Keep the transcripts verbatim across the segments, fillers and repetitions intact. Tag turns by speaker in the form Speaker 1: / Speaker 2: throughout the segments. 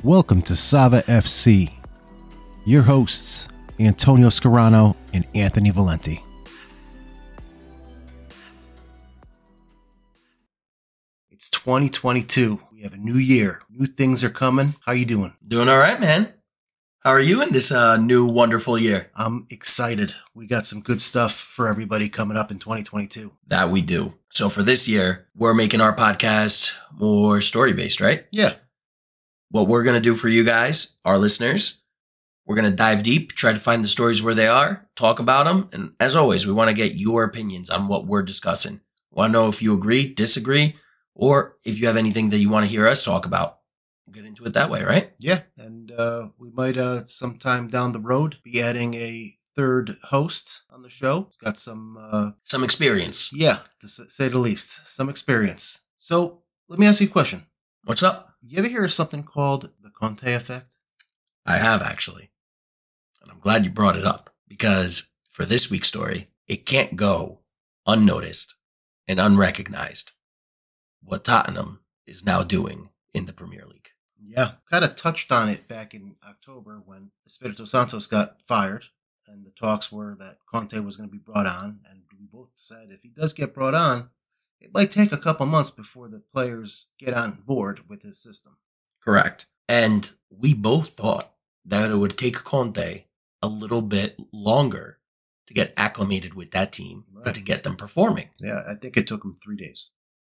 Speaker 1: Welcome to Sava F C. Your hosts, Antonio Scarano and Anthony Valenti. It's twenty twenty-two. We have a new year. New things are coming. How you doing?
Speaker 2: Doing all right, man. How are you in this uh, new wonderful year?
Speaker 1: I'm excited. We got some good stuff for everybody coming up in twenty twenty-two.
Speaker 2: That we do. So for this year, we're making our podcast more story-based, right?
Speaker 1: Yeah.
Speaker 2: What we're going to do for you guys, our listeners, we're going to dive deep, try to find the stories where they are, talk about them. And as always, we want to get your opinions on what we're discussing. Want to know if you agree, disagree, or if you have anything that you want to hear us talk about. We'll get into it that way, right?
Speaker 1: Yeah. And uh, we might uh, sometime down the road be adding a third host on the show. It's got some... Uh,
Speaker 2: some experience.
Speaker 1: Yeah, to say the least. Some experience. So let me ask you a question.
Speaker 2: What's up?
Speaker 1: You ever hear of something called the Conte effect?
Speaker 2: I have, actually. And I'm glad you brought it up because for this week's story, it can't go unnoticed and unrecognized what Tottenham is now doing in the Premier League.
Speaker 1: Yeah, kind of touched on it back in October when Espirito Santos got fired and the talks were that Conte was going to be brought on. And we both said if he does get brought on, it might take a couple months before the players get on board with his system.
Speaker 2: Correct. And we both thought that it would take Conte a little bit longer to get acclimated with that team
Speaker 1: Right.
Speaker 2: and to get them performing.
Speaker 1: Yeah, I think it took him three days.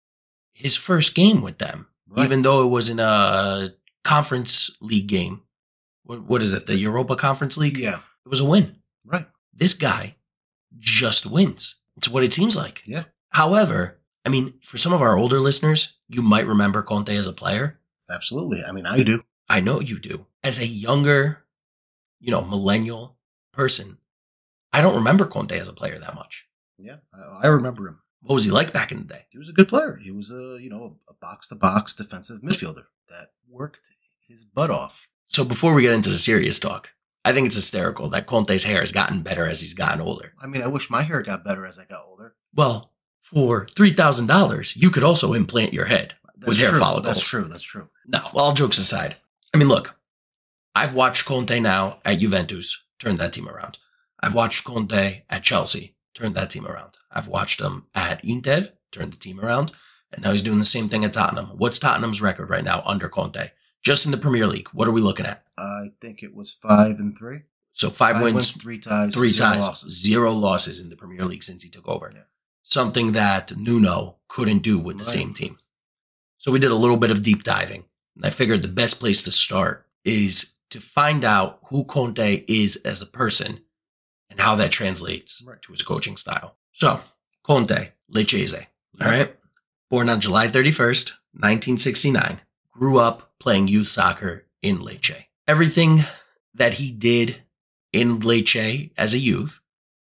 Speaker 2: His first game with them,
Speaker 1: Right.
Speaker 2: even though it was in a conference league game, what, what is it, the Europa Conference League?
Speaker 1: Yeah,
Speaker 2: It was a win.
Speaker 1: right.
Speaker 2: This guy just wins. It's what it seems like.
Speaker 1: Yeah.
Speaker 2: However, I mean, for some of our older listeners, you might remember Conte as a player.
Speaker 1: Absolutely. I mean, I do.
Speaker 2: I know you do. As a younger, you know, millennial person, I don't remember Conte as a player that much.
Speaker 1: Yeah, I, I remember him.
Speaker 2: What was he like back in the day?
Speaker 1: He was a good player. He was a, you know, a box-to-box defensive midfielder that worked his butt off.
Speaker 2: So before we get into the serious talk, I think it's hysterical that Conte's hair has gotten better as he's gotten older.
Speaker 1: I mean, I wish my hair got better as I got older.
Speaker 2: Well, for three thousand dollars, you could also implant your head
Speaker 1: That's
Speaker 2: with hair
Speaker 1: true.
Speaker 2: follicles.
Speaker 1: That's true. That's true.
Speaker 2: No, all jokes aside. I mean, look, I've watched Conte now at Juventus turn that team around. I've watched Conte at Chelsea turn that team around. I've watched him at Inter turn the team around. And now he's doing the same thing at Tottenham. What's Tottenham's record right now under Conte? Just in the Premier League, what are we looking at?
Speaker 1: I think it was five and three.
Speaker 2: So five,
Speaker 1: Five
Speaker 2: wins,
Speaker 1: wins, three ties,
Speaker 2: three
Speaker 1: zero
Speaker 2: ties,
Speaker 1: losses.
Speaker 2: zero losses in the Premier League since he took over.
Speaker 1: Yeah.
Speaker 2: Something that Nuno couldn't do with the
Speaker 1: Right.
Speaker 2: same team. So we did a little bit of deep diving. And I figured the best place to start is to find out who Conte is as a person and how that translates
Speaker 1: Right.
Speaker 2: to his coaching style. So, Conte, Lecce, all right? Born on July thirty-first, nineteen sixty-nine, grew up playing youth soccer in Lecce. Everything that he did in Lecce as a youth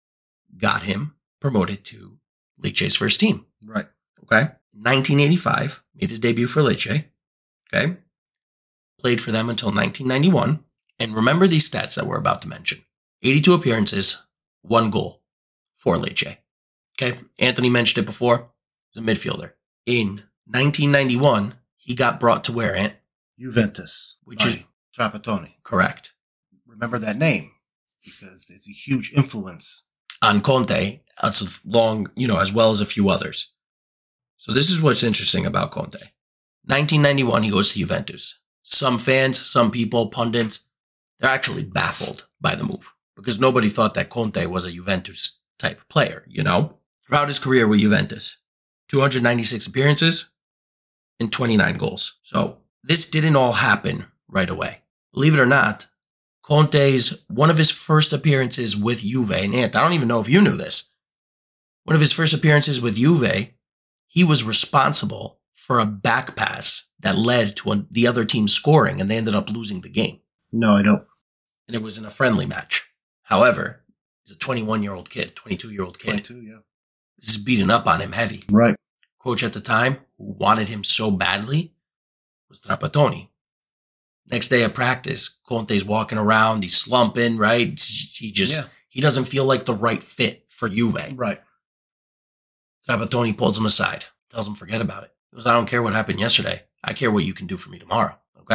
Speaker 2: got him promoted to Lecce's first team.
Speaker 1: Right.
Speaker 2: Okay. nineteen eighty-five, made his debut for Lecce. Okay. Played for them until nineteen ninety-one. And remember these stats that we're about to mention. eighty-two appearances, one goal for Lecce. Okay. Anthony mentioned it before. He's a midfielder. In nineteen ninety-one, he got brought to where, Ant?
Speaker 1: Juventus.
Speaker 2: Which is
Speaker 1: by Trapattoni.
Speaker 2: correct.
Speaker 1: Remember that name because it's a huge influence.
Speaker 2: On Conte, as long, you know, as well as a few others. So this is what's interesting about Conte. nineteen ninety-one, he goes to Juventus. Some fans, some people, pundits, they're actually baffled by the move because nobody thought that Conte was a Juventus type player, you know? Throughout his career with Juventus, two hundred ninety-six appearances and twenty-nine goals. So this didn't all happen right away. Believe it or not, Conte's, one of his first appearances with Juve, and Ant, I don't even know if you knew this. One of his first appearances with Juve, he was responsible for a back pass that led to a, the other team scoring, and they ended up losing the game.
Speaker 1: No, I don't.
Speaker 2: And it was in a friendly match. However, he's a twenty-one-year-old kid, twenty-two-year-old kid.
Speaker 1: twenty-two, yeah.
Speaker 2: This is beating up on him heavy.
Speaker 1: Right.
Speaker 2: Coach at the time, who wanted him so badly, was Trapattoni. Next day at practice, Conte's walking around, he's slumping, right? He just,
Speaker 1: Yeah.
Speaker 2: he doesn't feel like the right fit for Juve.
Speaker 1: Right.
Speaker 2: Trapattoni pulls him aside, tells him forget about it. He goes, I don't care what happened yesterday. I care what you can do for me tomorrow, okay?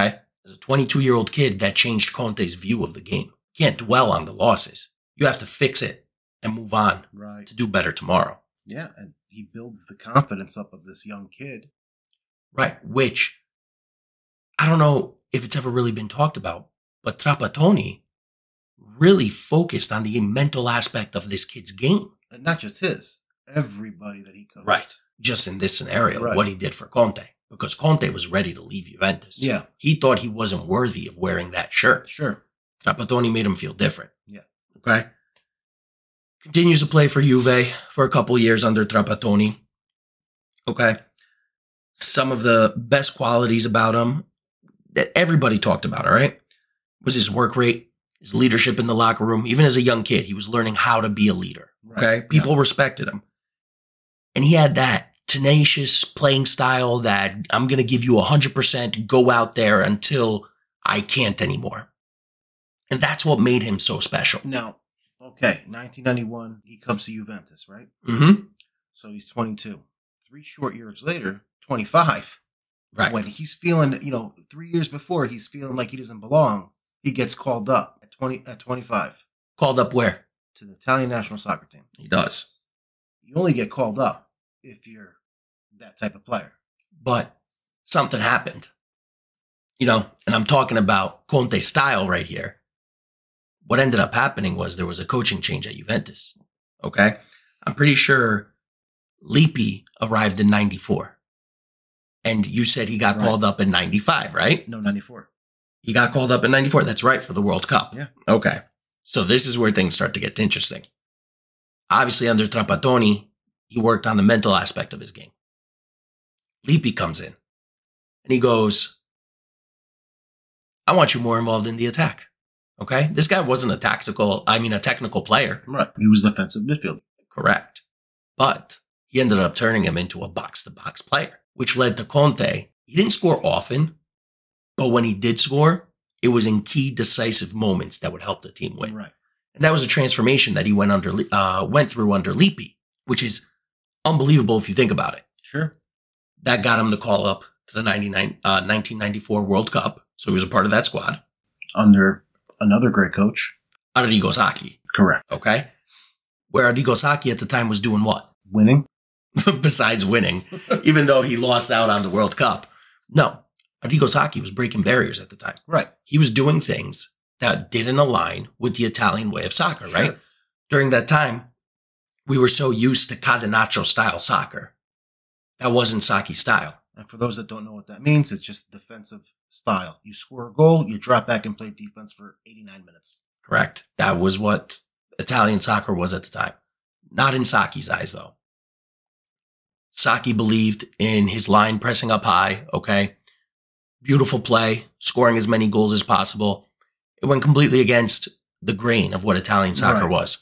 Speaker 2: As a twenty-two-year-old kid, that changed Conte's view of the game. You can't dwell on the losses. You have to fix it and move on
Speaker 1: Right.
Speaker 2: to do better tomorrow.
Speaker 1: Yeah, and he builds the confidence up of this young kid.
Speaker 2: Right, which I don't know if it's ever really been talked about, but Trapattoni really focused on the mental aspect of this kid's game.
Speaker 1: And not just his, everybody that he coached.
Speaker 2: Right. Just in this scenario,
Speaker 1: Right.
Speaker 2: what he did for Conte. Because Conte was ready to leave Juventus.
Speaker 1: Yeah.
Speaker 2: He thought he wasn't worthy of wearing that shirt.
Speaker 1: Sure.
Speaker 2: Trapattoni made him feel different.
Speaker 1: Yeah.
Speaker 2: Okay. Continues to play for Juve for a couple years under Trapattoni. Okay. Some of the best qualities about him that everybody talked about, all right, was his work rate, his leadership in the locker room. Even as a young kid, he was learning how to be a leader. Okay.
Speaker 1: Right.
Speaker 2: People
Speaker 1: Yeah.
Speaker 2: respected him. And he had that tenacious playing style that I'm going to give you one hundred percent, go out there until I can't anymore. And that's what made him so special.
Speaker 1: Now, okay, nineteen ninety-one, he comes to Juventus, right?
Speaker 2: Mm-hmm.
Speaker 1: So he's twenty-two. Three short years later, twenty-five.
Speaker 2: Right.
Speaker 1: When he's feeling, you know, three years before, he's feeling like he doesn't belong. He gets called up at twenty at twenty-five
Speaker 2: Called up where?
Speaker 1: to the Italian national soccer team.
Speaker 2: He does.
Speaker 1: You only get called up if you're that type of player.
Speaker 2: But something happened. You know, and I'm talking about Conte's style right here. What ended up happening was there was a coaching change at Juventus. Okay. I'm pretty sure Lippi arrived in ninety-four. And you said he got
Speaker 1: Right.
Speaker 2: called up in ninety-five, right?
Speaker 1: No, ninety-four.
Speaker 2: He got called up in ninety-four. That's right, for the World Cup.
Speaker 1: Yeah.
Speaker 2: Okay. So this is where things start to get interesting. Obviously, under Trapattoni, he worked on the mental aspect of his game. Lippi comes in and he goes, I want you more involved in the attack. Okay. This guy wasn't a tactical, I mean, a technical player.
Speaker 1: Right. He was defensive midfielder.
Speaker 2: Correct. But he ended up turning him into a box to box player, which led to Conte. He didn't score often, but when he did score, it was in key decisive moments that would help the team win.
Speaker 1: Right.
Speaker 2: And that was a transformation that he went under, uh, went through under Lippi, which is unbelievable if you think about it.
Speaker 1: Sure.
Speaker 2: That got him the call up to the ninety-nine, uh, nineteen ninety-four World Cup. So he was a part of that squad.
Speaker 1: Under another great coach.
Speaker 2: Arrigo Sacchi.
Speaker 1: Correct.
Speaker 2: Okay. Where Arrigo Sacchi at the time was doing what?
Speaker 1: Winning.
Speaker 2: Besides winning, even though he lost out on the World Cup. No, Arrigo Sacchi was breaking barriers at the time.
Speaker 1: Right.
Speaker 2: He was doing things that didn't align with the Italian way of soccer,
Speaker 1: Sure.
Speaker 2: right? During that time, we were so used to catenaccio style soccer. That wasn't Sacchi's style.
Speaker 1: And for those that don't know what that means, it's just defensive style. You score a goal, you drop back and play defense for eighty-nine minutes.
Speaker 2: Correct. That was what Italian soccer was at the time. Not in Sacchi's eyes, though. Sacchi believed in his line pressing up high, okay? Beautiful play, scoring as many goals as possible. It went completely against the grain of what Italian soccer
Speaker 1: Right.
Speaker 2: was.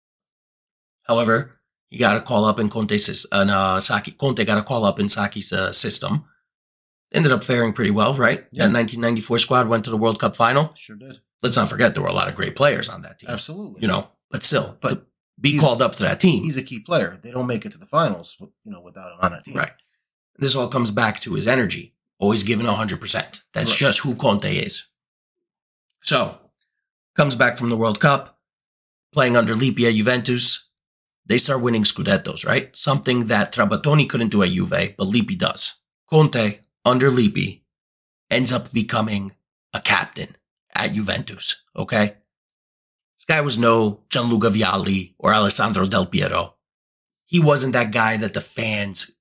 Speaker 2: However, he got a call up in Conte's, uh, uh, Sacchi, Conte got a call up in Sacchi's uh, system. Ended up faring pretty well, right?
Speaker 1: Yeah.
Speaker 2: That nineteen ninety-four squad went to the World Cup final.
Speaker 1: Sure did.
Speaker 2: Let's not forget there were a lot of great players on that team.
Speaker 1: Absolutely.
Speaker 2: You know, but still,
Speaker 1: But
Speaker 2: to be
Speaker 1: he's-
Speaker 2: called up to that team.
Speaker 1: He's a key player. They don't make it to the finals, with, you know, without him on that team.
Speaker 2: Right. This all comes back to his energy, always giving one hundred percent. That's
Speaker 1: Right.
Speaker 2: just who Conte is. So, comes back from the World Cup, playing under Lippi at Juventus. They start winning Scudettos, right? Something that Trapattoni couldn't do at Juve, but Lippi does. Conte, under Lippi, ends up becoming a captain at Juventus, okay? This guy was no Gianluca Vialli or Alessandro Del Piero. He wasn't that guy that the fans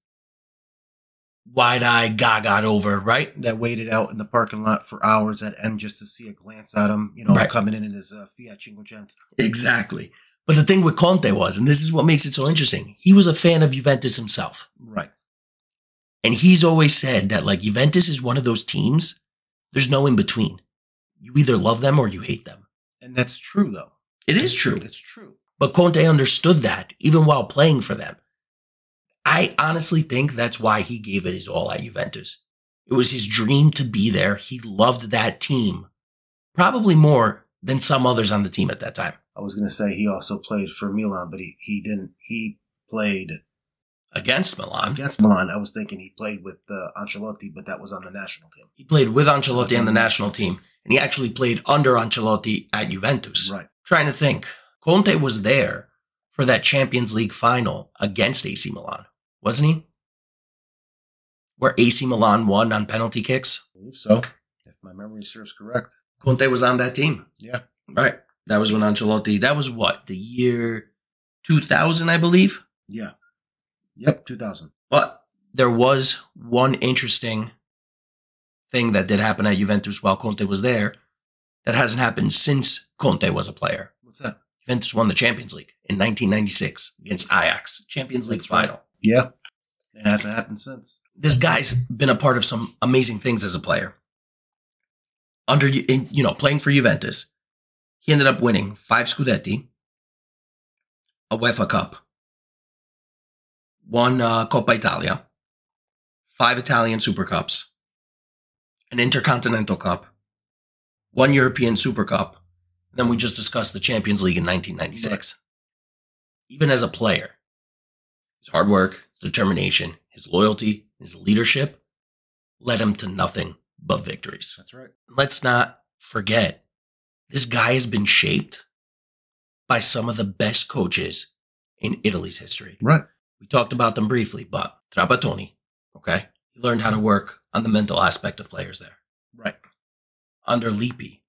Speaker 2: wide-eyed gagaed over, right?
Speaker 1: That waited out in the parking lot for hours at end just to see a glance at him, you know,
Speaker 2: Right.
Speaker 1: coming in in his uh, Fiat Cinquecento.
Speaker 2: Exactly. But the thing with Conte was, and this is what makes it so interesting, he was a fan of Juventus himself.
Speaker 1: Right.
Speaker 2: And he's always said that, like, Juventus is one of those teams, there's no in between. You either love them or you hate them.
Speaker 1: And that's true, though.
Speaker 2: It is true.
Speaker 1: It's true.
Speaker 2: But Conte understood that even while playing for them. I honestly think that's why he gave it his all at Juventus. It was his dream to be there. He loved that team probably more than some others on the team at that time.
Speaker 1: I was going to say he also played for Milan, but he, he didn't. He played
Speaker 2: against Milan.
Speaker 1: Against Milan, I was thinking he played with uh, Ancelotti, but that was on the national team.
Speaker 2: He played with Ancelotti on the national team, and he actually played under Ancelotti at Juventus.
Speaker 1: Right.
Speaker 2: Trying to think. Conte was there for that Champions League final against A C Milan, wasn't he? Where A C Milan won on penalty kicks?
Speaker 1: I believe so, if my memory serves correct.
Speaker 2: Conte was on that team.
Speaker 1: Yeah.
Speaker 2: Right. That was when Ancelotti, that was what, the year two thousand, I believe?
Speaker 1: Yeah. Yep, two thousand.
Speaker 2: But there was one interesting thing that did happen at Juventus while Conte was there that hasn't happened since Conte was a player.
Speaker 1: What's that?
Speaker 2: Juventus won the Champions League in nineteen ninety-six against Ajax. Champions League
Speaker 1: That's
Speaker 2: final.
Speaker 1: Right. Yeah. It hasn't happened since.
Speaker 2: This guy's been a part of some amazing things as a player. Under, you know, playing for Juventus, he ended up winning five Scudetti, a UEFA Cup, one uh, Coppa Italia, five Italian Super Cups, an Intercontinental Cup, one European Super Cup, and then we just discussed the Champions League in nineteen ninety-six. Right. Even as a player, his hard work, his determination, his loyalty, his leadership led him to nothing but victories.
Speaker 1: That's right.
Speaker 2: Let's not forget, this guy has been shaped by some of the best coaches in Italy's history.
Speaker 1: Right.
Speaker 2: We talked about them briefly, but Trapattoni, okay? He learned how to work on the mental aspect of players there.
Speaker 1: Right.
Speaker 2: Under Lippi,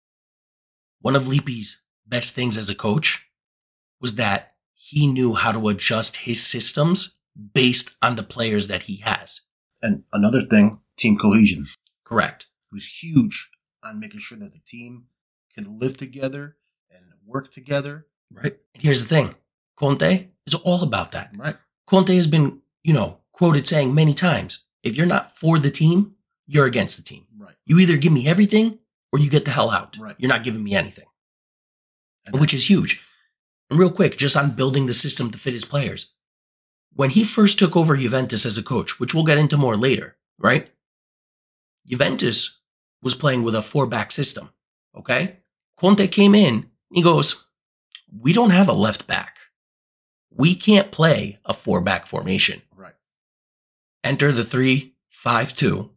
Speaker 2: one of Lippi's best things as a coach was that he knew how to adjust his systems based on the players that he has.
Speaker 1: And another thing, team cohesion.
Speaker 2: Correct.
Speaker 1: It was huge on making sure that the team could live together and work together.
Speaker 2: Right. And here's the thing. Conte is all about that.
Speaker 1: Right.
Speaker 2: Conte has been, you know, quoted saying many times, if you're not for the team, you're against the team.
Speaker 1: Right.
Speaker 2: You either give me everything or you get the hell out.
Speaker 1: Right.
Speaker 2: You're not giving me anything,
Speaker 1: and
Speaker 2: which is huge. And real quick, just on building the system to fit his players. When he first took over Juventus as a coach, which we'll get into more later, right? Juventus was playing with a four-back system, okay? Conte came in, he goes, we don't have a left back. We can't play a four-back formation.
Speaker 1: Right.
Speaker 2: Enter the three five two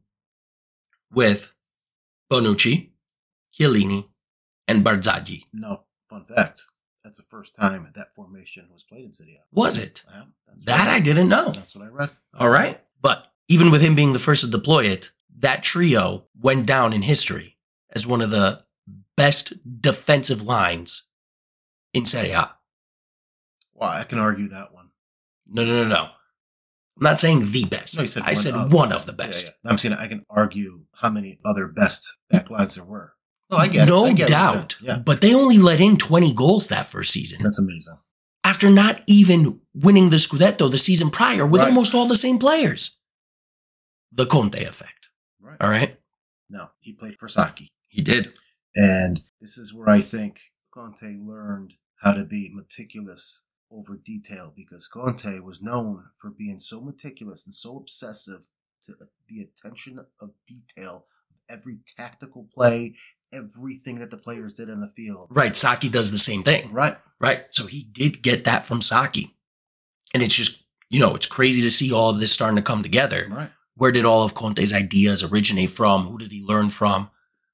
Speaker 2: with Bonucci, Chiellini, and Barzagli.
Speaker 1: No, fun fact. That's the first time that formation was played in Serie A.
Speaker 2: Was it?
Speaker 1: Yeah, that's
Speaker 2: that
Speaker 1: I
Speaker 2: I didn't know.
Speaker 1: That's what I read.
Speaker 2: All right. But even with him being the first to deploy it, that trio went down in history as one of the best defensive lines in Serie A.
Speaker 1: Well, I can argue that one.
Speaker 2: No, no, no, no. I'm not saying the best.
Speaker 1: No, you said
Speaker 2: I
Speaker 1: one
Speaker 2: said
Speaker 1: of.
Speaker 2: one of the best.
Speaker 1: Yeah, yeah. I'm saying I can argue how many other best back lines there were. No, I get
Speaker 2: no
Speaker 1: it. I get
Speaker 2: doubt.
Speaker 1: Yeah.
Speaker 2: But they only let in twenty goals that first season.
Speaker 1: That's amazing.
Speaker 2: After not even winning the Scudetto the season prior with
Speaker 1: Right.
Speaker 2: almost all the same players. The Conte effect.
Speaker 1: Right.
Speaker 2: All right?
Speaker 1: No, he played for Sacchi.
Speaker 2: He did.
Speaker 1: And this is where I think Conte learned how to be meticulous over detail, because Conte was known for being so meticulous and so obsessive to the attention of detail of every tactical play, everything that the players did on the field.
Speaker 2: Right. Sacchi does the same thing.
Speaker 1: Right.
Speaker 2: Right. So he did get that from Sacchi. And it's just, you know, it's crazy to see all of this starting to come together.
Speaker 1: Right.
Speaker 2: Where did all of Conte's ideas originate from? Who did he learn from?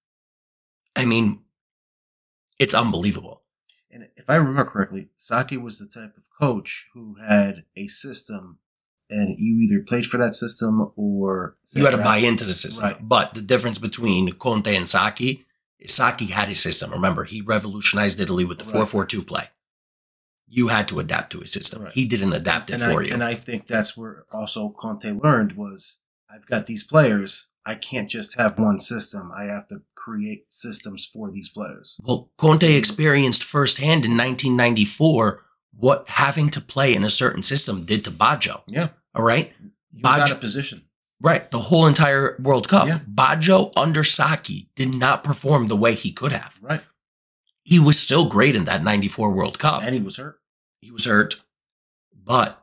Speaker 2: I mean, it's unbelievable.
Speaker 1: And if I remember correctly, Sacchi was the type of coach who had a system, and you either played for that system or
Speaker 2: You had to buy into the system.
Speaker 1: Right.
Speaker 2: But the difference between Conte and Sacchi is Sacchi had his system. Remember, he revolutionized Italy with the
Speaker 1: Right.
Speaker 2: four four two play. You had to adapt to his system.
Speaker 1: Right.
Speaker 2: He didn't adapt it
Speaker 1: and
Speaker 2: for
Speaker 1: I,
Speaker 2: you.
Speaker 1: And I think that's where also Conte learned was, I've got these players. I can't just have one system. I have to create systems for these players.
Speaker 2: Well, Conte experienced firsthand in nineteen ninety-four what having to play in a certain system did to Baggio.
Speaker 1: Yeah.
Speaker 2: All right?
Speaker 1: He was out
Speaker 2: Baggio-
Speaker 1: of position.
Speaker 2: Right. The whole entire World Cup.
Speaker 1: Yeah.
Speaker 2: Baggio under Sacchi did not perform the way he could have.
Speaker 1: Right.
Speaker 2: He was still great in that ninety-four World Cup.
Speaker 1: And he was hurt.
Speaker 2: He was hurt. But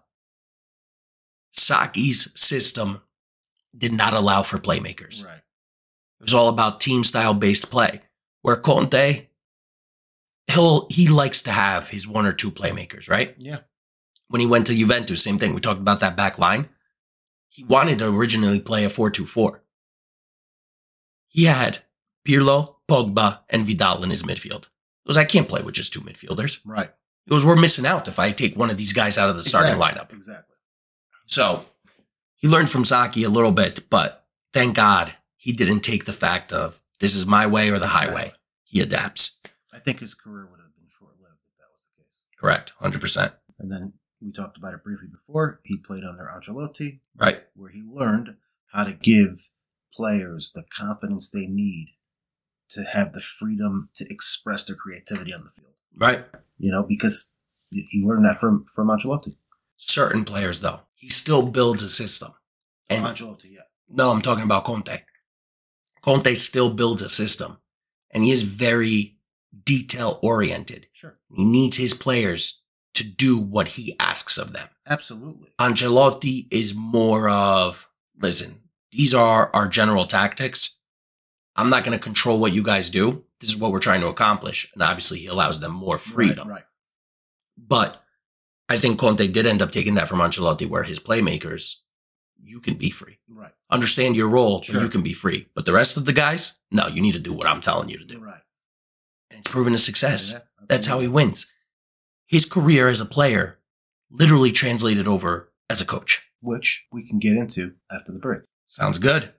Speaker 2: Sacchi's system did not allow for playmakers.
Speaker 1: Right.
Speaker 2: It was all about team style based play. Where Conte, he'll he likes to have his one or two playmakers, right?
Speaker 1: Yeah.
Speaker 2: When he went to Juventus, same thing. We talked about that back line. He wanted to originally play a four two four. He had Pirlo, Pogba, and Vidal in his midfield. He goes, I can't play with just two midfielders.
Speaker 1: Right.
Speaker 2: He goes, we're missing out if I take one of these guys out of the starting
Speaker 1: Exactly.
Speaker 2: lineup.
Speaker 1: Exactly.
Speaker 2: So he learned from Saki a little bit, but thank God he didn't take the fact of this is my way or the
Speaker 1: Exactly.
Speaker 2: highway. He adapts.
Speaker 1: I think his career would have been short-lived if that was the case.
Speaker 2: Correct. one hundred percent.
Speaker 1: And then we talked about it briefly before. He played under Ancelotti,
Speaker 2: Right.
Speaker 1: where he learned how to give players the confidence they need to have the freedom to express their creativity on the field.
Speaker 2: Right.
Speaker 1: You know, because he learned that from, from Ancelotti.
Speaker 2: Certain players, though, he still builds a system. And
Speaker 1: Ancelotti, yeah.
Speaker 2: no, I'm talking about Conte. Conte still builds a system, and he is very detail-oriented.
Speaker 1: Sure.
Speaker 2: He needs his players to do what he asks of them.
Speaker 1: Absolutely.
Speaker 2: Ancelotti is more of, listen, these are our general tactics. I'm not going to control what you guys do. This is what we're trying to accomplish. And obviously, he allows them more freedom.
Speaker 1: Right, right.
Speaker 2: But I think Conte did end up taking that from Ancelotti, where his playmakers, you can be free.
Speaker 1: Right.
Speaker 2: Understand your role,
Speaker 1: Sure.
Speaker 2: and you can be free. But the rest of the guys, no, you need to do what I'm telling you to do.
Speaker 1: Right.
Speaker 2: And it's proven a success.
Speaker 1: Yeah,
Speaker 2: That's how he
Speaker 1: absolutely.
Speaker 2: wins. His career as a player literally translated over as a coach.
Speaker 1: Which we can get into after the break.
Speaker 2: Sounds good.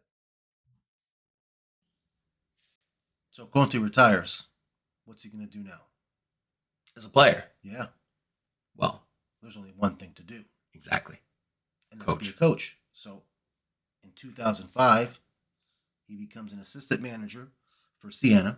Speaker 1: So Conte retires. What's he going to do now?
Speaker 2: As a player,
Speaker 1: Yeah.
Speaker 2: well,
Speaker 1: There's only one thing to do,
Speaker 2: exactly.
Speaker 1: and that's be a
Speaker 2: Coach.
Speaker 1: coach. So in two thousand five, he becomes an assistant manager for Siena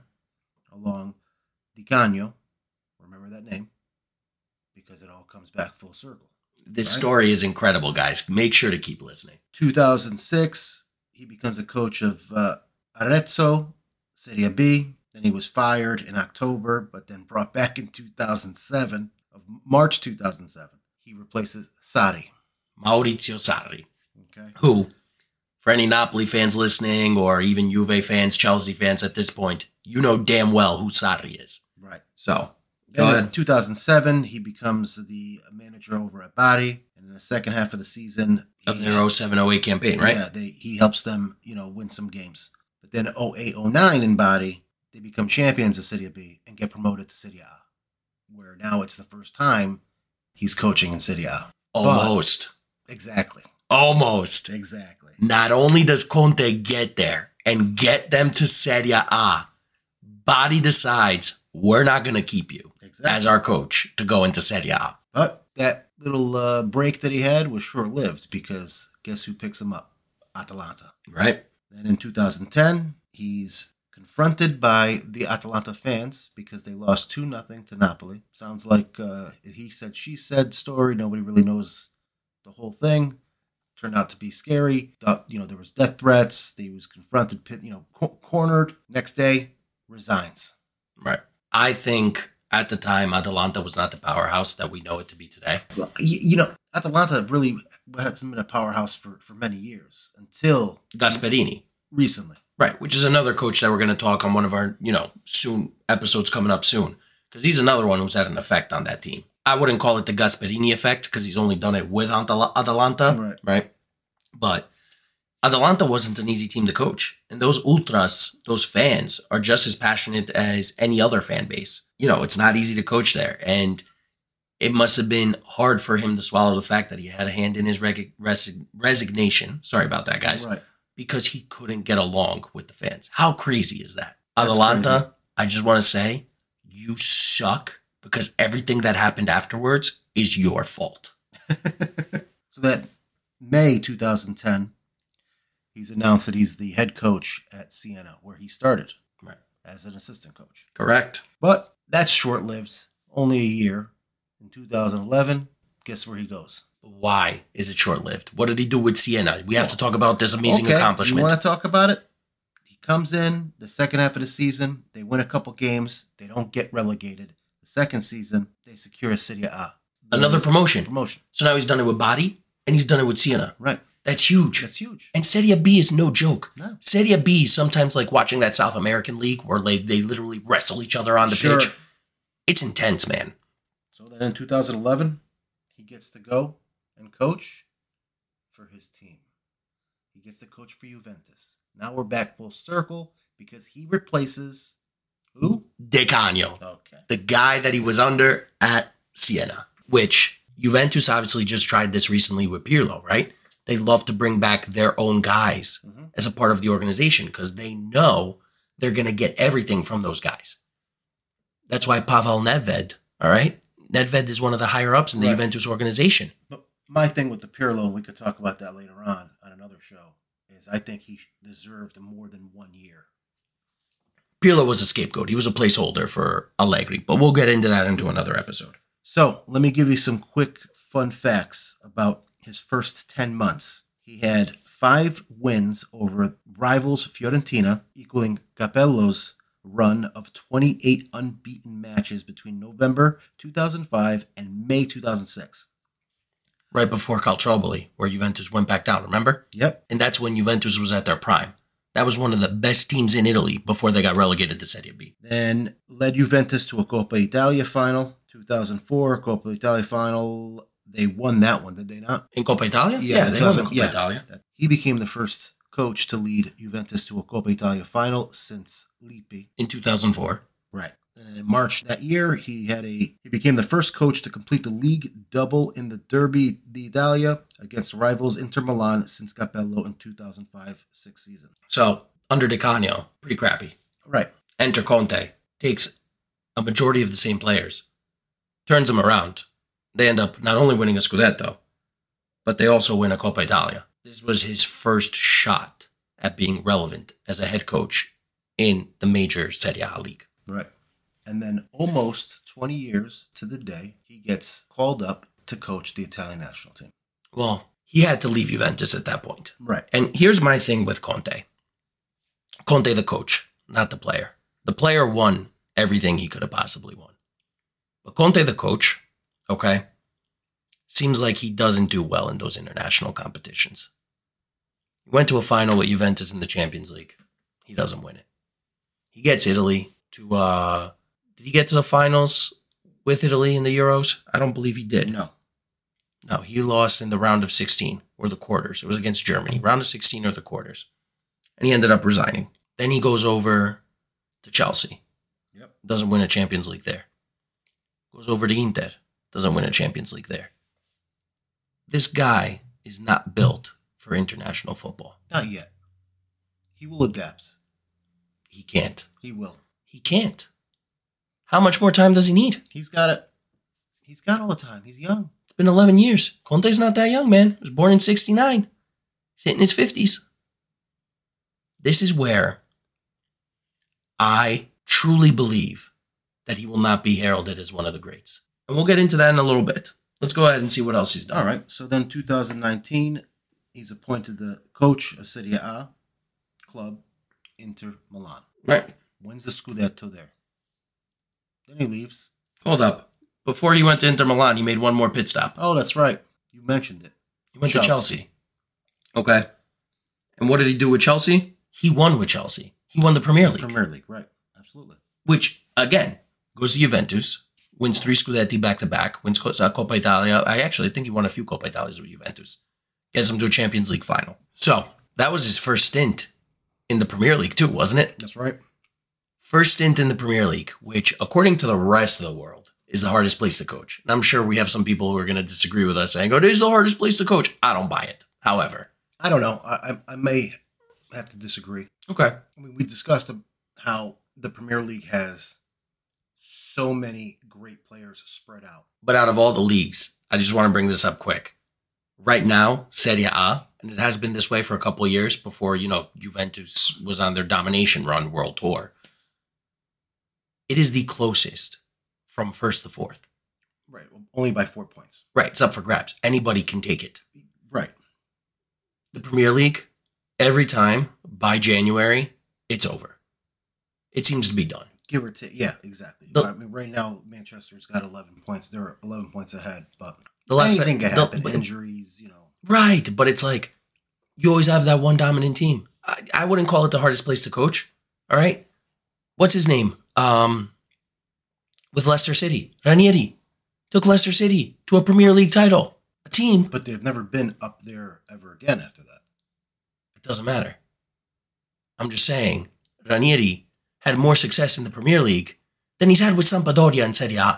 Speaker 1: along Di Canio. Remember that name? Because it all comes back full circle.
Speaker 2: This
Speaker 1: Right.
Speaker 2: story is incredible, guys. Make sure to keep listening.
Speaker 1: two thousand six, he becomes a coach of uh, Arezzo, Serie B. Then he was fired in October, but then brought back in two thousand seven, of March two thousand seven. He replaces Sarri.
Speaker 2: Maurizio Sarri,
Speaker 1: Okay.
Speaker 2: who, for any Napoli fans listening or even Juve fans, Chelsea fans at this point, you know damn well who Sarri is.
Speaker 1: Right.
Speaker 2: So,
Speaker 1: Then
Speaker 2: Go
Speaker 1: in
Speaker 2: ahead.
Speaker 1: two thousand seven, he becomes the manager over at Bari. And in the second half of the season,
Speaker 2: of
Speaker 1: he-
Speaker 2: their oh seven oh eight campaign, right?
Speaker 1: Yeah, they, he helps them, you know, win some games. But then oh eight oh nine in Bari, they become champions of Serie B and get promoted to Serie A, where now it's the first time he's coaching in Serie A.
Speaker 2: Almost.
Speaker 1: Exactly.
Speaker 2: Almost.
Speaker 1: Exactly.
Speaker 2: Not only does Conte get there and get them to Serie A, Bari decides we're not going to keep you
Speaker 1: Exactly.
Speaker 2: as our coach to go into Serie A.
Speaker 1: But that little uh, break that he had was short-lived because guess who picks him up? Atalanta.
Speaker 2: Right?
Speaker 1: Then in two thousand ten, he's confronted by the Atalanta fans because they lost two nothing to Napoli. Sounds like uh, he said, she said story. Nobody really knows the whole thing. Turned out to be scary. Thought, you know, there was death threats. He was confronted, pit- you know, co- cornered. Next day, resigns.
Speaker 2: Right. I think at the time, Atalanta was not the powerhouse that we know it to be today.
Speaker 1: Well, you, you know, Atalanta really hasn't been a powerhouse for, for many years until
Speaker 2: Gasperini.
Speaker 1: recently.
Speaker 2: Right, which is another coach that we're going to talk on one of our, you know, soon episodes coming up soon. Because he's another one who's had an effect on that team. I wouldn't call it the Gasperini effect because he's only done it with Atal- Atalanta.
Speaker 1: Right.
Speaker 2: Right. But Atalanta wasn't an easy team to coach. And those ultras, those fans, are just as passionate as any other fan base. You know, it's not easy to coach there. And it must have been hard for him to swallow the fact that he had a hand in his reg- res- resignation. Sorry about that, guys.
Speaker 1: Right.
Speaker 2: Because he couldn't get along with the fans. How crazy is that?
Speaker 1: That's
Speaker 2: Atalanta,
Speaker 1: crazy.
Speaker 2: I just want to say, you suck because everything that happened afterwards is your fault.
Speaker 1: So that May two thousand ten, he's announced that he's the head coach at Siena, where he started
Speaker 2: Right.
Speaker 1: as an assistant coach.
Speaker 2: Correct.
Speaker 1: But that's short-lived, only a year. In two thousand eleven, guess where he goes?
Speaker 2: Why is it short-lived? What did he do with Siena? We have to talk about this amazing
Speaker 1: Okay,
Speaker 2: accomplishment.
Speaker 1: You want to talk about it? He comes in the second half of the season. They win a couple games. They don't get relegated. The second season, they secure a Serie A.
Speaker 2: Another promotion.
Speaker 1: Promotion.
Speaker 2: So now he's done it with Bari and he's done it with Siena.
Speaker 1: Right.
Speaker 2: That's huge.
Speaker 1: That's huge.
Speaker 2: And Serie B is no joke.
Speaker 1: No.
Speaker 2: Serie B is sometimes like watching that South American league where they, they literally wrestle each other on the
Speaker 1: Sure.
Speaker 2: pitch. It's intense, man.
Speaker 1: So then in two thousand eleven, he gets to go and coach for his team. He gets to coach for Juventus. Now we're back full circle because he replaces who?
Speaker 2: De Canio,
Speaker 1: Okay.
Speaker 2: the guy that he was under at Siena, which Juventus obviously just tried this recently with Pirlo, right? They love to bring back their own guys
Speaker 1: Mm-hmm.
Speaker 2: as a part of the organization because they know they're going to get everything from those guys. That's why Pavel Nedved, all right? Nedved is one of the higher ups in the
Speaker 1: Right.
Speaker 2: Juventus organization.
Speaker 1: But my thing with the Pirlo, and we could talk about that later on on another show, is I think he deserved more than one year.
Speaker 2: Pirlo was a scapegoat. He was a placeholder for Allegri, but we'll get into that into another episode.
Speaker 1: So let me give you some quick fun facts about his first ten months. He had five wins over rivals Fiorentina, equaling Capello's run of twenty-eight unbeaten matches between November two thousand five and May two thousand six.
Speaker 2: Right before Calciopoli, where Juventus went back down, remember?
Speaker 1: Yep.
Speaker 2: And that's when Juventus was at their prime. That was one of the best teams in Italy before they got relegated to Serie B.
Speaker 1: Then led Juventus to a Coppa Italia final, two thousand four Coppa Italia final. They won that one, did they not?
Speaker 2: In Coppa Italia?
Speaker 1: Yeah,
Speaker 2: they
Speaker 1: it
Speaker 2: won the
Speaker 1: doesn't-
Speaker 2: Coppa
Speaker 1: yeah.
Speaker 2: Italia.
Speaker 1: He became the first coach to lead Juventus to a Coppa Italia final since Lippi.
Speaker 2: In two thousand four.
Speaker 1: Right. And in March that year, he had a he became the first coach to complete the league double in the Derby d'Italia against rivals Inter Milan since Capello in two thousand five six season.
Speaker 2: So, under De Canio, pretty crappy.
Speaker 1: Right.
Speaker 2: Enter Conte, takes a majority of the same players, turns them around. They end up not only winning a Scudetto, but they also win a Coppa Italia. This was his first shot at being relevant as a head coach in the major Serie A league.
Speaker 1: Right. And then almost twenty years to the day, he gets called up to coach the Italian national team.
Speaker 2: Well, he had to leave Juventus at that point.
Speaker 1: Right.
Speaker 2: And here's my thing with Conte. Conte, the coach, not the player. The player won everything he could have possibly won. But Conte, the coach, okay, seems like he doesn't do well in those international competitions. He went to a final with Juventus in the Champions League. He doesn't win it. He gets Italy to, uh, did he get to the finals with Italy in the Euros? I don't believe he did.
Speaker 1: No.
Speaker 2: No, he lost in the round of sixteen or the quarters. It was against Germany. Round of sixteen or the quarters. And he ended up resigning. Then he goes over to Chelsea.
Speaker 1: Yep.
Speaker 2: Doesn't win a Champions League there. Goes over to Inter. Doesn't win a Champions League there. This guy is not built for international football.
Speaker 1: Not yet. He will adapt.
Speaker 2: He can't.
Speaker 1: He will.
Speaker 2: He can't. How much more time does he need?
Speaker 1: He's got it. He's got all the time. He's young.
Speaker 2: It's been eleven years. Conte's not that young, man. He was born in sixty-nine. He's hitting his fifties. This is where I truly believe that he will not be heralded as one of the greats. And we'll get into that in a little bit. Let's go ahead and see what else he's done.
Speaker 1: All right. So then two thousand nineteen, he's appointed the coach of Serie A club, Inter Milan.
Speaker 2: Right.
Speaker 1: Wins the Scudetto there. Then he leaves.
Speaker 2: Hold up. Before he went to Inter Milan, he made one more pit stop.
Speaker 1: Oh, that's right. You mentioned it.
Speaker 2: He went
Speaker 1: Chelsea.
Speaker 2: to Chelsea. Okay. And what did he do with Chelsea? He won with Chelsea. He won the Premier League.
Speaker 1: Premier League, right. Absolutely.
Speaker 2: Which, again, goes to Juventus, wins three Scudetti back-to-back, wins Co- uh, Coppa Italia. I actually think he won a few Coppa Italias with Juventus. Gets him to a Champions League final. So, that was his first stint in the Premier League too, wasn't it?
Speaker 1: That's right.
Speaker 2: First stint in the Premier League, which, according to the rest of the world, is the hardest place to coach. And I'm sure we have some people who are going to disagree with us saying, oh, this is the hardest place to coach. I don't buy it. However.
Speaker 1: I don't know. I, I, I may have to disagree.
Speaker 2: Okay.
Speaker 1: I mean, we discussed how the Premier League has so many great players spread out.
Speaker 2: But out of all the leagues, I just want to bring this up quick. Right now, Serie A, and it has been this way for a couple of years before, you know, Juventus was on their domination run world tour. It is the closest from first to fourth.
Speaker 1: Right. Only by four points.
Speaker 2: Right. It's up for grabs. Anybody can take it.
Speaker 1: Right.
Speaker 2: The Premier League, every time by January, it's over. It seems to be done.
Speaker 1: Give or take. Yeah, exactly.
Speaker 2: The-
Speaker 1: I mean, right now, Manchester's got eleven points. They're eleven points ahead, but
Speaker 2: The last
Speaker 1: anything can
Speaker 2: the-
Speaker 1: happen.
Speaker 2: but-
Speaker 1: Injuries, you know.
Speaker 2: Right, but it's like you always have that one dominant team. I, I wouldn't call it the hardest place to coach. All right, what's his name? Um, with Leicester City, Ranieri took Leicester City to a Premier League title. A team.
Speaker 1: But they've never been up there ever again after that.
Speaker 2: It doesn't matter. I'm just saying, Ranieri had more success in the Premier League than he's had with Sampdoria in Serie A.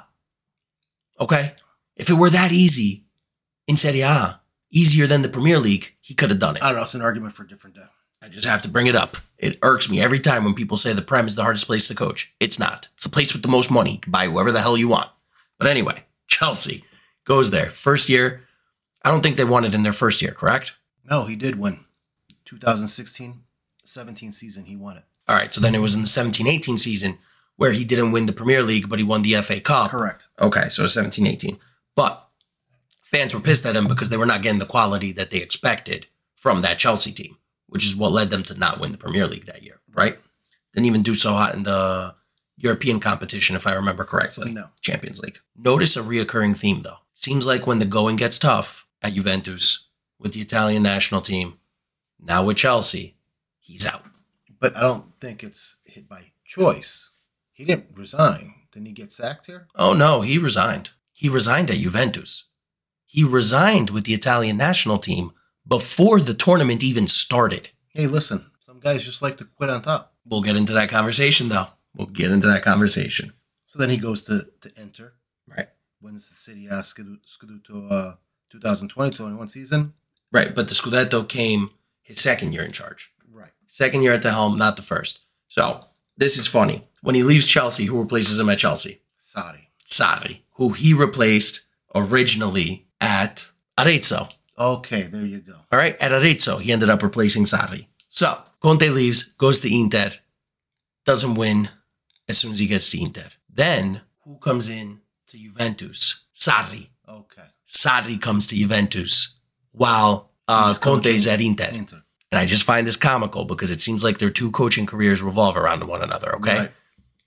Speaker 2: Okay? If it were that easy in Serie A, easier than the Premier League, he could have done it.
Speaker 1: I don't know. It's an argument for a different day.
Speaker 2: I just have to bring it up. It irks me every time when people say the Prem is the hardest place to coach. It's not. It's a place with the most money. You can buy whoever the hell you want. But anyway, Chelsea goes there. First year, I don't think they won it in their first year, correct?
Speaker 1: No, he did win. twenty sixteen seventeen season, he won it.
Speaker 2: All right, so then it was in the seventeen eighteen season where he didn't win the Premier League, but he won the F A Cup.
Speaker 1: Correct.
Speaker 2: Okay, so seventeen eighteen. But fans were pissed at him because they were not getting the quality that they expected from that Chelsea team, which is what led them to not win the Premier League that year, right? Didn't even do so hot in the European competition, if I remember correctly.
Speaker 1: No.
Speaker 2: Champions League. Notice a reoccurring theme, though. Seems like when the going gets tough at Juventus, with the Italian national team, now with Chelsea, he's out.
Speaker 1: But I don't think it's hit by choice. He didn't resign. Didn't he get sacked here?
Speaker 2: Oh, no, he resigned. He resigned at Juventus. He resigned with the Italian national team before the tournament even started.
Speaker 1: Hey, listen, some guys just like to quit on top.
Speaker 2: We'll get into that conversation, though. We'll get into that conversation.
Speaker 1: So then he goes to, to Inter.
Speaker 2: Right.
Speaker 1: Wins the Serie A Scudetto uh, twenty twenty twenty-one season.
Speaker 2: Right, but the Scudetto came his second year in charge.
Speaker 1: Right.
Speaker 2: Second year at the helm, not the first. So, this is funny. When he leaves Chelsea, who replaces him at Chelsea?
Speaker 1: Sarri.
Speaker 2: Sarri, who he replaced originally at Arezzo.
Speaker 1: Okay, there you go.
Speaker 2: All right, at Arezzo, he ended up replacing Sarri. So, Conte leaves, goes to Inter, doesn't win as soon as he gets to Inter. Then, who comes in to Juventus? Sarri.
Speaker 1: Okay.
Speaker 2: Sarri comes to Juventus while uh, Conte's at Inter.
Speaker 1: Inter.
Speaker 2: And I just find this comical because it seems like their two coaching careers revolve around one another, okay?
Speaker 1: Right.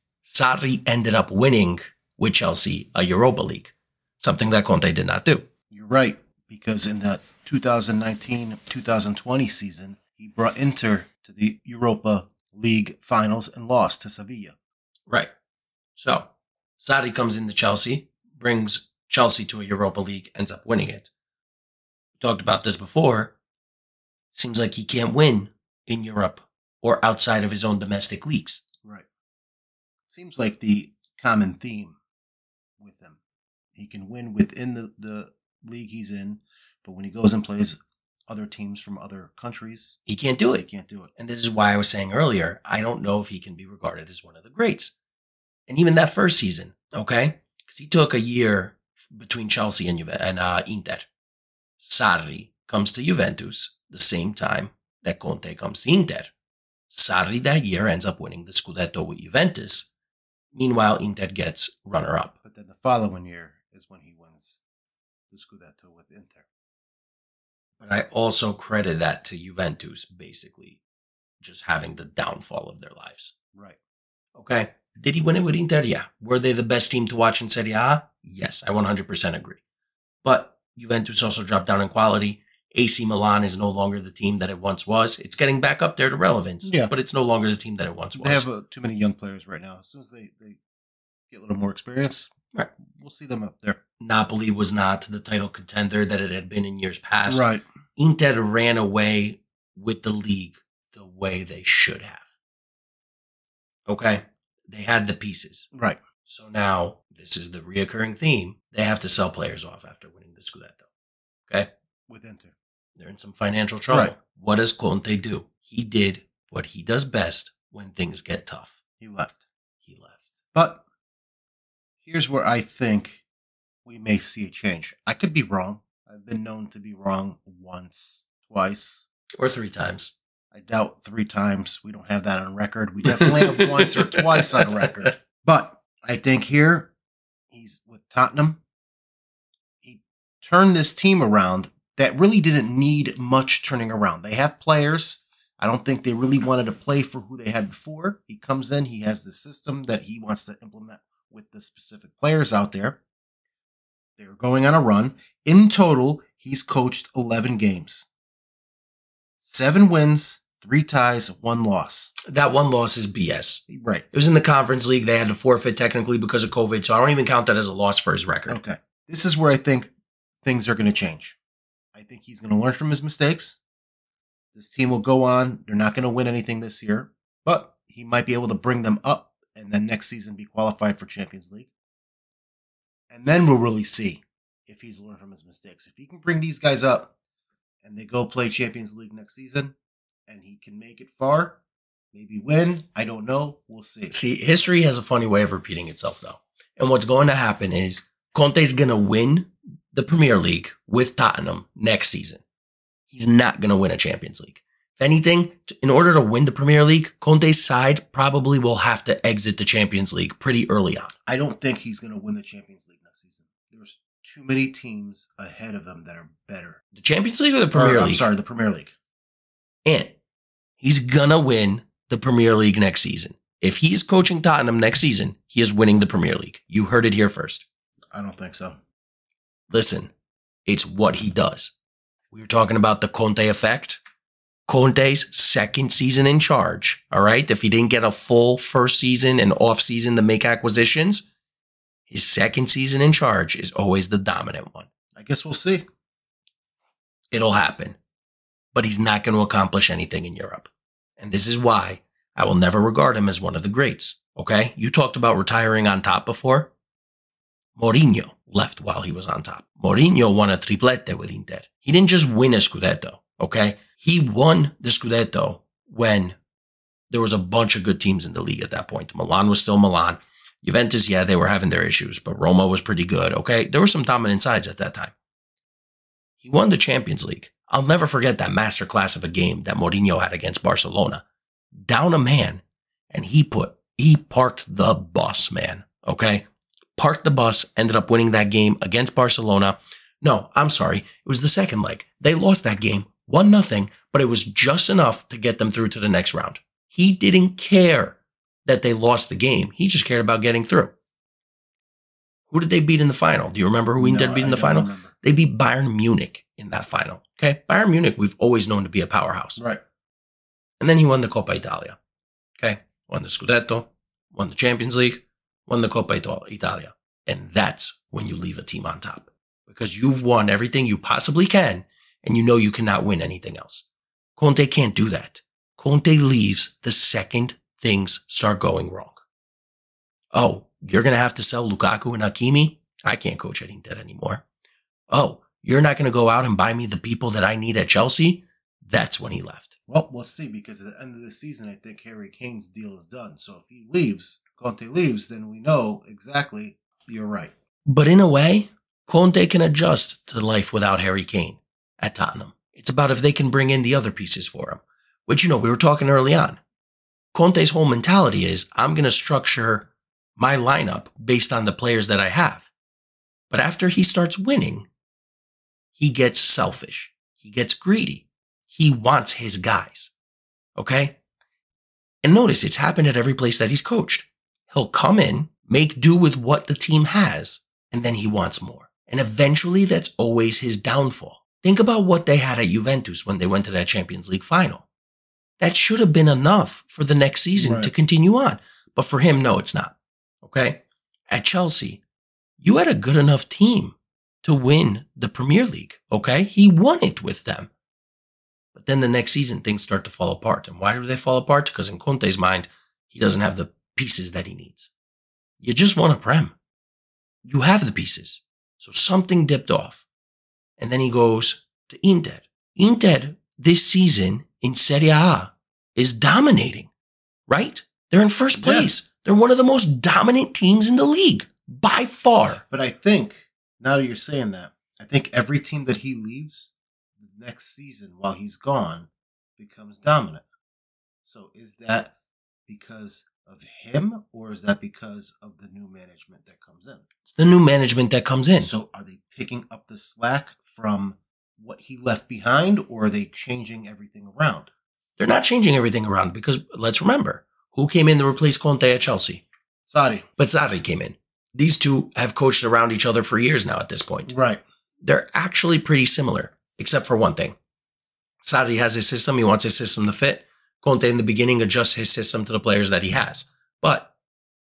Speaker 2: Sarri ended up winning with Chelsea a Europa League, something that Conte did not do.
Speaker 1: You're right, because in the twenty nineteen twenty twenty season, he brought Inter to the Europa League finals and lost to Sevilla.
Speaker 2: Right. So, Sarri comes into Chelsea, brings Chelsea to a Europa League, ends up winning it. We talked about this before. Seems like he can't win in Europe or outside of his own domestic leagues.
Speaker 1: Right. Seems like the common theme with him. He can win within the, the league he's in, but when he goes and plays other teams from other countries,
Speaker 2: he can't do
Speaker 1: he
Speaker 2: it.
Speaker 1: can't do it.
Speaker 2: And this is why I was saying earlier, I don't know if he can be regarded as one of the greats. And even that first season, okay? Because he took a year between Chelsea and, Juve- and uh, Inter. Sarri comes to Juventus the same time that Conte comes to Inter. Sarri that year ends up winning the Scudetto with Juventus. Meanwhile, Inter gets runner-up.
Speaker 1: But then the following year is when he wins the Scudetto with Inter.
Speaker 2: But I also credit that to Juventus, basically, just having the downfall of their lives.
Speaker 1: Right.
Speaker 2: Okay. Did he win it with Inter? Yeah. Were they the best team to watch in Serie A? Yes, I one hundred percent agree. But Juventus also dropped down in quality. A C Milan is no longer the team that it once was. It's getting back up there to relevance,
Speaker 1: yeah.
Speaker 2: but it's no longer the team that it once was.
Speaker 1: They have uh, too many young players right now. As soon as they, they get a little more experience,
Speaker 2: right.
Speaker 1: We'll see them up there.
Speaker 2: Napoli was not the title contender that it had been in years past.
Speaker 1: Right.
Speaker 2: Inter ran away with the league the way they should have. Okay? They had the pieces.
Speaker 1: Right.
Speaker 2: So now, this is the reoccurring theme. They have to sell players off after winning the Scudetto. Okay?
Speaker 1: With Inter.
Speaker 2: They're in some financial trouble.
Speaker 1: Right.
Speaker 2: What does Conte do? He did what he does best when things get tough.
Speaker 1: He left.
Speaker 2: He left.
Speaker 1: But here's where I think we may see a change. I could be wrong. I've been known to be wrong once, twice.
Speaker 2: Or three times.
Speaker 1: I doubt three times. We don't have that on record. We definitely have once or twice on record. But I think here, he's with Tottenham. He turned this team around that really didn't need much turning around. They have players. I don't think they really wanted to play for who they had before. He comes in. He has the system that he wants to implement with the specific players out there. They're going on a run. In total, he's coached eleven games. Seven wins, three ties, one loss.
Speaker 2: That one loss is B S.
Speaker 1: Right.
Speaker 2: It was in the Conference League. They had to forfeit technically because of COVID, so I don't even count that as a loss for his record.
Speaker 1: Okay. This is where I think things are going to change. I think he's going to learn from his mistakes. This team will go on. They're not going to win anything this year, but he might be able to bring them up and then next season be qualified for Champions League. And then we'll really see if he's learned from his mistakes. If he can bring these guys up and they go play Champions League next season and he can make it far, maybe win, I don't know. We'll see.
Speaker 2: See, history has a funny way of repeating itself, though. And what's going to happen is Conte's going to win the Premier League with Tottenham next season. He's not going to win a Champions League. If anything, in order to win the Premier League, Conte's side probably will have to exit the Champions League pretty early on.
Speaker 1: I don't think he's going to win the Champions League next season. There's too many teams ahead of him that are better.
Speaker 2: The Champions League or the Premier
Speaker 1: or,
Speaker 2: League?
Speaker 1: I'm sorry, the Premier League.
Speaker 2: And he's going to win the Premier League next season. If he is coaching Tottenham next season, he is winning the Premier League. You heard it here first.
Speaker 1: I don't think so.
Speaker 2: Listen, it's what he does. We were talking about the Conte effect. Conte's second season in charge, all right? If he didn't get a full first season and off season to make acquisitions, his second season in charge is always the dominant one.
Speaker 1: I guess we'll see.
Speaker 2: It'll happen. But he's not going to accomplish anything in Europe. And this is why I will never regard him as one of the greats, okay? You talked about retiring on top before. Mourinho left while he was on top. Mourinho won a triplete with Inter. He didn't just win a Scudetto, okay? He won the Scudetto when there was a bunch of good teams in the league at that point. Milan was still Milan. Juventus, yeah, they were having their issues, but Roma was pretty good, okay? There were some dominant sides at that time. He won the Champions League. I'll never forget that masterclass of a game that Mourinho had against Barcelona. Down a man, and he put, he parked the bus, man, okay? Parked the bus, ended up winning that game against Barcelona. No, I'm sorry. It was the second leg. They lost that game, one nothing, but it was just enough to get them through to the next round. He didn't care that they lost the game. He just cared about getting through. Who did they beat in the final? Do you remember who Inter
Speaker 1: No,
Speaker 2: beat in
Speaker 1: I
Speaker 2: the
Speaker 1: don't
Speaker 2: final?
Speaker 1: remember.
Speaker 2: They beat Bayern Munich in that final. Okay, Bayern Munich, we've always known to be a powerhouse.
Speaker 1: Right.
Speaker 2: And then he won the Coppa Italia. Okay, won the Scudetto, won the Champions League, won the Coppa Italia. And that's when you leave a team on top. Because you've won everything you possibly can, and you know you cannot win anything else. Conte can't do that. Conte leaves the second things start going wrong. Oh, you're going to have to sell Lukaku and Hakimi? I can't coach at Inter anymore. Oh, you're not going to go out and buy me the people that I need at Chelsea? That's when he left.
Speaker 1: Well, we'll see, because at the end of the season, I think Harry Kane's deal is done. So if he leaves, Conte leaves, then we know exactly you're right.
Speaker 2: But in a way, Conte can adjust to life without Harry Kane at Tottenham. It's about if they can bring in the other pieces for him. Which, you know, we were talking early on. Conte's whole mentality is, I'm going to structure my lineup based on the players that I have. But after he starts winning, he gets selfish. He gets greedy. He wants his guys. Okay? And notice, it's happened at every place that he's coached. He'll come in, make do with what the team has, and then he wants more. And eventually, that's always his downfall. Think about what they had at Juventus when they went to that Champions League final. That should have been enough for the next season
Speaker 1: Right.
Speaker 2: to continue on. But for him, no, it's not. Okay? At Chelsea, you had a good enough team to win the Premier League. Okay? He won it with them. But then the next season, things start to fall apart. And why do they fall apart? Because in Conte's mind, he doesn't have the pieces that he needs. You just won a Prem. You have the pieces. So something dipped off. And then he goes to Inter. Inter, this season in Serie A, is dominating, right? They're in first place. Yeah. They're one of the most dominant teams in the league, by far.
Speaker 1: But I think, now that you're saying that, I think every team that he leaves next season while he's gone becomes dominant. So is that because of him, or is that because of the new management that comes in?
Speaker 2: It's the new management that comes in.
Speaker 1: So are they picking up the slack from what he left behind, or are they changing everything around?
Speaker 2: They're not changing everything around, because let's remember, who came in to replace Conte at Chelsea?
Speaker 1: Sarri.
Speaker 2: But Sarri came in. These two have coached around each other for years now at this point.
Speaker 1: Right.
Speaker 2: They're actually pretty similar, except for one thing. Sarri has his system. He wants his system to fit. Conte in the beginning adjusts his system to the players that he has. But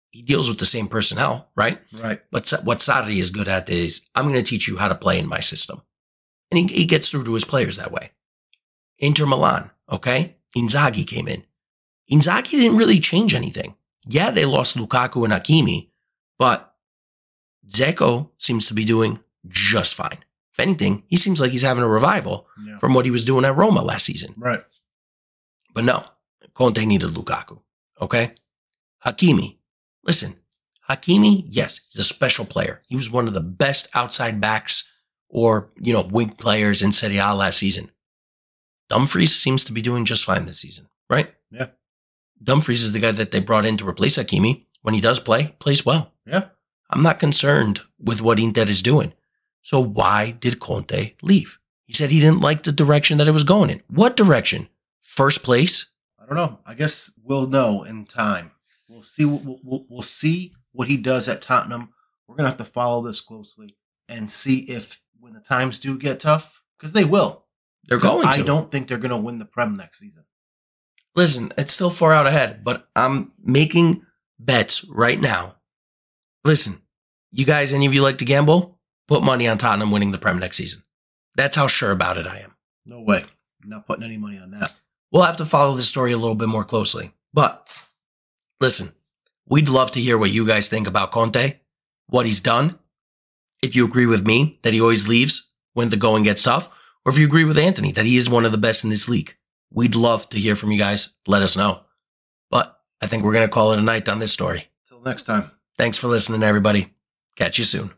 Speaker 2: he deals with the same personnel, right?
Speaker 1: Right.
Speaker 2: But what Sarri is good at is, I'm going to teach you how to play in my system. And he, he gets through to his players that way. Inter Milan, okay? Inzaghi came in. Inzaghi didn't really change anything. Yeah, they lost Lukaku and Hakimi, but Dzeko seems to be doing just fine. If anything, he seems like he's having a revival
Speaker 1: Yeah.
Speaker 2: from what he was doing at Roma last season.
Speaker 1: Right.
Speaker 2: But no, Conte needed Lukaku, okay? Hakimi, listen, Hakimi, yes, he's a special player. He was one of the best outside backs or, you know, wing players in Serie A last season. Dumfries seems to be doing just fine this season, right?
Speaker 1: Yeah.
Speaker 2: Dumfries is the guy that they brought in to replace Hakimi. When he does play, plays well.
Speaker 1: Yeah.
Speaker 2: I'm not concerned with what Inter is doing. So why did Conte leave? He said he didn't like the direction that it was going in. What direction? First place?
Speaker 1: I don't know. I guess we'll know in time. We'll see. We'll, we'll, we'll see what he does at Tottenham. We're gonna have to follow this closely and see if when the times do get tough, because they will.
Speaker 2: They're going to.
Speaker 1: I don't think they're gonna win the Prem next season.
Speaker 2: Listen, it's still far out ahead, but I'm making bets right now. Listen, you guys, any of you like to gamble? Put money on Tottenham winning the Prem next season. That's how sure about it I am.
Speaker 1: No way. I'm not putting any money on that.
Speaker 2: We'll have to follow this story a little bit more closely. But listen, we'd love to hear what you guys think about Conte, what he's done. If you agree with me that he always leaves when the going gets tough, or if you agree with Anthony that he is one of the best in this league. We'd love to hear from you guys. Let us know. But I think we're going to call it a night on this story.
Speaker 1: Till next time.
Speaker 2: Thanks for listening, everybody. Catch you soon.